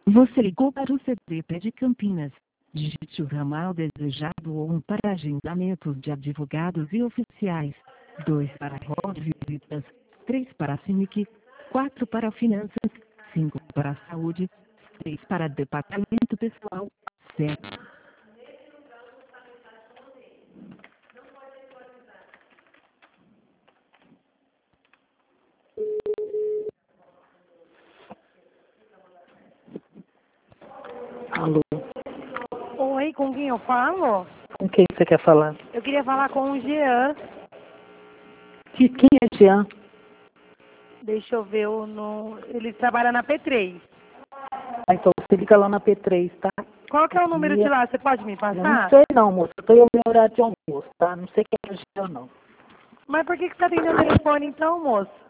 Você ligou para o CDP de Campinas. Digite o ramal desejado ou 1 para agendamentos de advogados e oficiais, 2 para rol de visitas, 3 para CIMIC, 4 para finanças, 5 para saúde, 6 para departamento pessoal, 7. Alô, Oi, com quem eu falo? com quem você quer falar? Eu queria falar com o Jean. Quem é Jean? Deixa eu ver ele trabalha na P3. Então você liga lá na P3, tá? Qual que é o número de lá? Você pode me Eu passar? não sei não, moça. Eu tô em meu horário de almoço, tá? Não sei quem é Jean, não. Mas por que você tá atendendo o telefone então, moço?